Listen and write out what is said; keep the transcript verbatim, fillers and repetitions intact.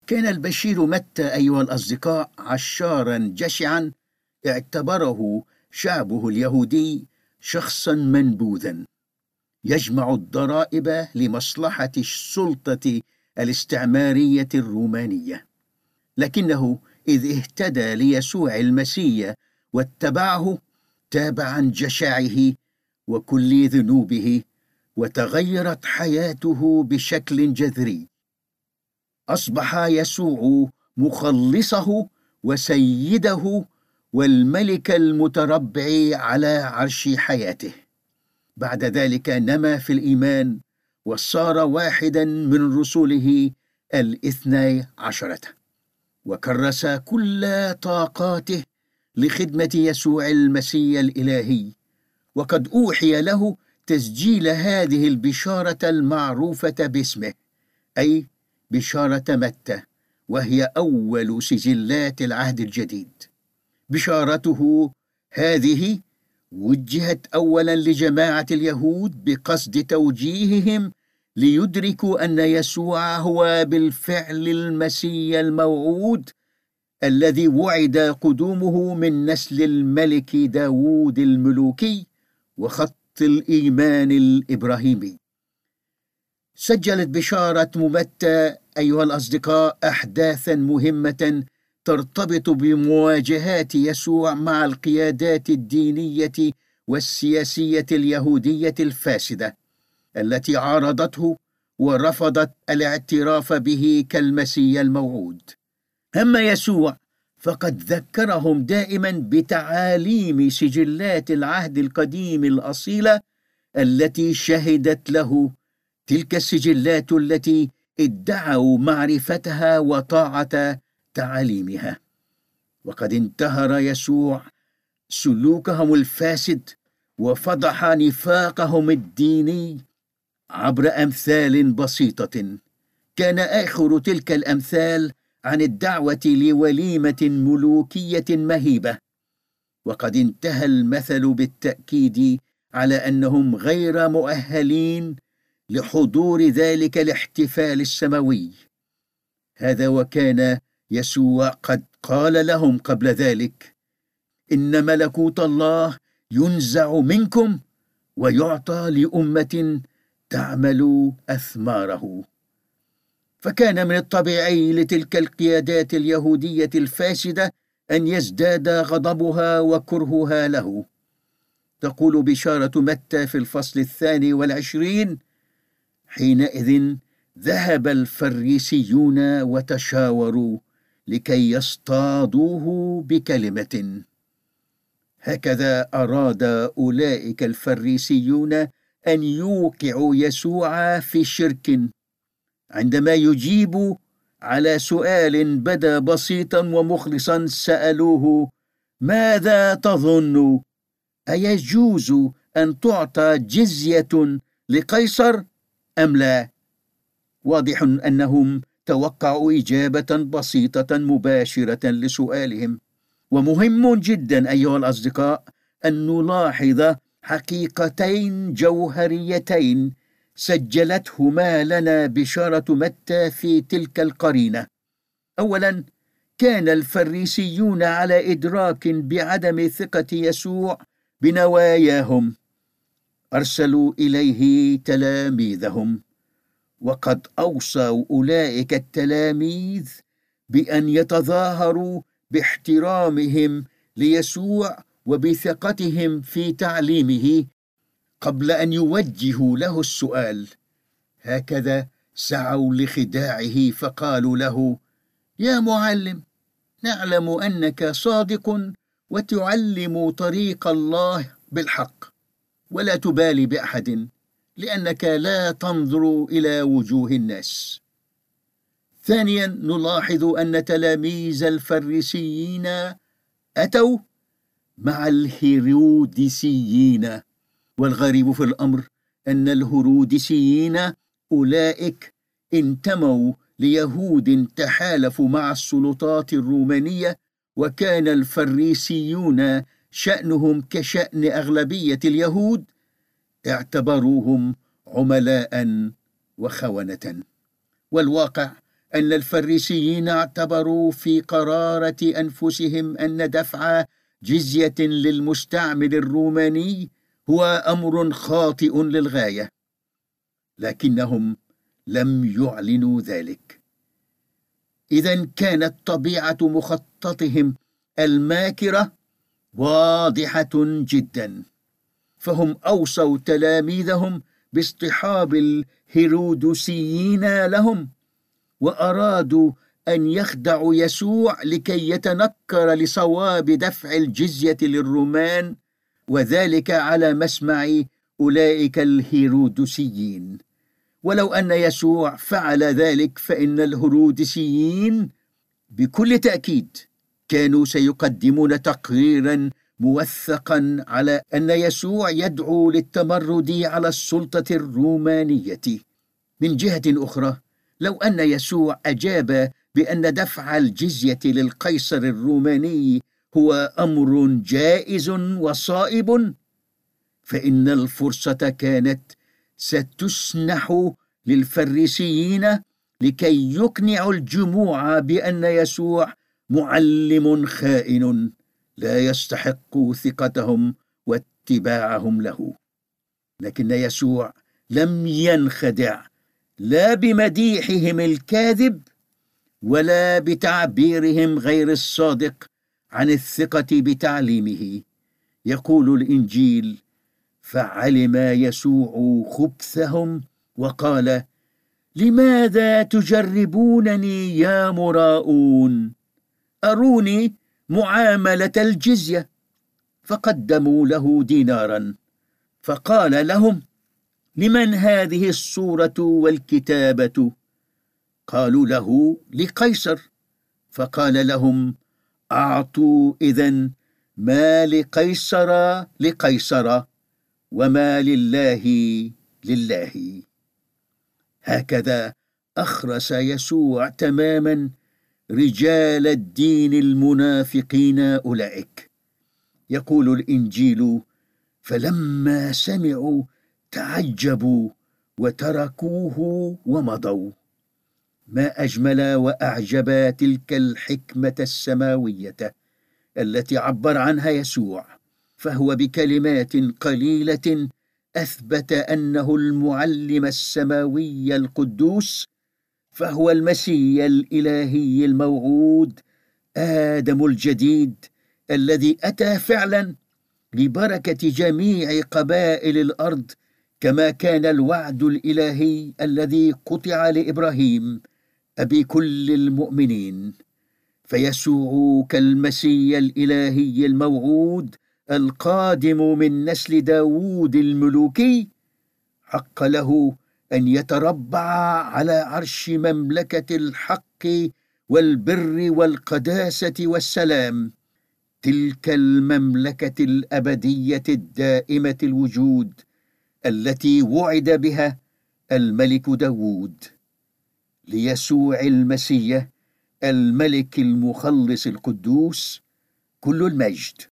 كان البشير متى أيها الأصدقاء عشارا جشعا اعتبره شعبه اليهودي شخصا منبوذا يجمع الضرائب لمصلحة السلطة الاستعمارية الرومانية، لكنه إذ اهتدى ليسوع المسيح واتبعه تاب عن جشعه وكل ذنوبه، وتغيرت حياته بشكل جذري. أصبح يسوع مخلصه وسيده والملك المتربع على عرش حياته. بعد ذلك نما في الإيمان وصار واحدا من رسله الاثني عشرة، وكرس كل طاقاته لخدمة يسوع المسيح الإلهي. وقد أوحي له تسجيل هذه البشارة المعروفة باسمه، أي بشارة متى، وهي أول سجلات العهد الجديد. بشارته هذه وجهت أولا لجماعة اليهود بقصد توجيههم ليدركوا أن يسوع هو بالفعل المسيح الموعود الذي وعد قدومه من نسل الملك داود الملوكي وخط الإيمان الإبراهيمي. سجلت بشارة متى أيها الأصدقاء أحداثا مهمة ترتبط بمواجهات يسوع مع القيادات الدينية والسياسية اليهودية الفاسدة التي عارضته ورفضت الاعتراف به كالمسيح الموعود. أما يسوع فقد ذكرهم دائما بتعاليم سجلات العهد القديم الأصيلة التي شهدت له، تلك السجلات التي ادعوا معرفتها وطاعة تعاليمها. وقد انتهر يسوع سلوكهم الفاسد وفضح نفاقهم الديني عبر أمثال بسيطة. كان آخر تلك الأمثال عن الدعوة لوليمة ملوكية مهيبة، وقد انتهى المثل بالتأكيد على أنهم غير مؤهلين لحضور ذلك الاحتفال السماوي. هذا وكان يسوع قد قال لهم قبل ذلك: إن ملكوت الله ينزع منكم ويعطى لأمة تعمل أثماره. فكان من الطبيعي لتلك القيادات اليهودية الفاسدة أن يزداد غضبها وكرهها له. تقول بشارة متى في الفصل الثاني والعشرين: حينئذ ذهب الفريسيون وتشاوروا لكي يصطادوه بكلمة. هكذا أراد أولئك الفريسيون أن يوقعوا يسوع في شرك عندما يجيب على سؤال بدا بسيطا ومخلصا. سألوه: ماذا تظن؟ أيجوز أن تعطى جزية لقيصر أم لا؟ واضح أنهم توقعوا إجابة بسيطة مباشرة لسؤالهم. ومهم جدا أيها الأصدقاء أن نلاحظ حقيقتين جوهريتين سجلتهما لنا بشارة متى في تلك القرينة. أولا، كان الفريسيون على إدراك بعدم ثقة يسوع بنواياهم، أرسلوا إليه تلاميذهم، وقد أوصوا أولئك التلاميذ بأن يتظاهروا باحترامهم ليسوع وبثقتهم في تعليمه قبل أن يوجهوا له السؤال. هكذا سعوا لخداعه فقالوا له: يا معلم، نعلم أنك صادق وتعلم طريق الله بالحق، ولا تبالي بأحد، لأنك لا تنظر إلى وجوه الناس. ثانيا، نلاحظ أن تلاميذ الفريسيين أتوا مع الهيروديسيين، والغريب في الأمر أن الهيروديسيين أولئك انتموا ليهود تحالفوا مع السلطات الرومانية، وكان الفريسيون شأنهم كشأن أغلبية اليهود، اعتبروهم عملاء وخونة. والواقع أن الفريسيين اعتبروا في قرارة أنفسهم أن دفع جزية للمستعمر الروماني هو أمر خاطئ للغاية، لكنهم لم يعلنوا ذلك. إذن كانت طبيعة مخططهم الماكرة واضحة جدا، فهم أوصوا تلاميذهم باصطحاب الهيرودوسيين لهم، وأرادوا أن يخدعوا يسوع لكي يتنكر لصواب دفع الجزية للرومان، وذلك على مسمع أولئك الهيرودوسيين. ولو أن يسوع فعل ذلك فإن الهيرودوسيين بكل تأكيد كانوا سيقدمون تقريرا موثقا على أن يسوع يدعو للتمرد على السلطة الرومانية. من جهة أخرى، لو أن يسوع أجاب بأن دفع الجزية للقيصر الروماني هو أمر جائز وصائب، فإن الفرصة كانت ستسنح للفريسيين لكي يقنعوا الجموع بأن يسوع معلم خائن لا يستحق ثقتهم واتباعهم له. لكن يسوع لم ينخدع لا بمديحهم الكاذب ولا بتعبيرهم غير الصادق عن الثقة بتعليمه. يقول الإنجيل: فعلم يسوع خبثهم وقال: لماذا تجربونني يا مراؤون؟ أروني معاملة الجزية. فقدموا له دينارا، فقال لهم: لمن هذه الصورة والكتابة؟ قالوا له: لقيصر. فقال لهم: أعطوا إذن ما لقيصر لقيصر، وما لله لله. هكذا أخرس يسوع تماما رجال الدين المنافقين أولئك. يقول الإنجيل: فلما سمعوا تعجبوا وتركوه ومضوا. ما أجمل وأعجب تلك الحكمة السماوية التي عبر عنها يسوع، فهو بكلمات قليلة أثبت أنه المعلم السماوي القدوس، فهو المسيح الإلهي الموعود، آدم الجديد الذي أتى فعلا لبركة جميع قبائل الأرض، كما كان الوعد الإلهي الذي قطع لإبراهيم أبي كل المؤمنين. فيسوع كالمسيح الإلهي الموعود القادم من نسل داوود الملوكي، حق له أن يتربع على عرش مملكة الحق والبر والقداسة والسلام، تلك المملكة الأبدية الدائمة الوجود التي وعد بها الملك داوود. ليسوع المسيح الملك المخلص القدوس كل المجد